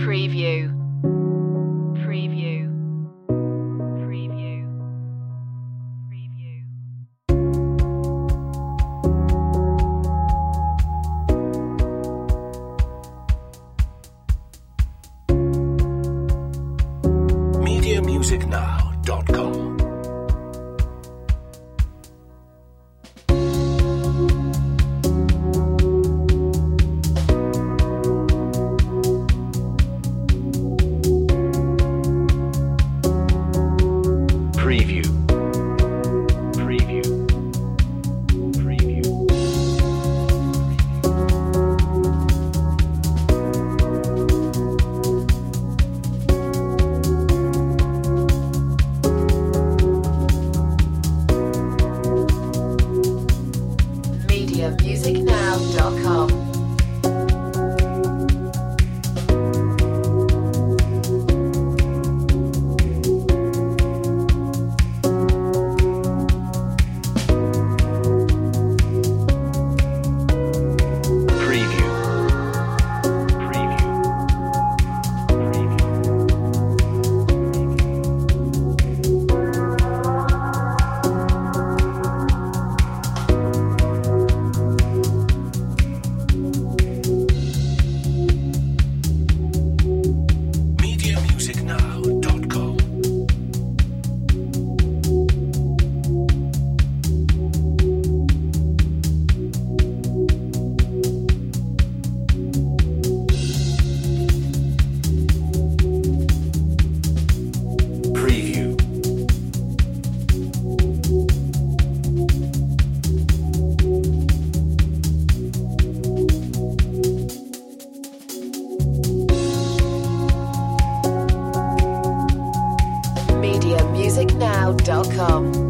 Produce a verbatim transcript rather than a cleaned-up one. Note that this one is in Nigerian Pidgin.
Preview. Preview. Preview. Preview. media music now dot com Preview. Preview. Preview. media music now dot com. Preview. Preview. media music now dot com Preview. media music now dot com.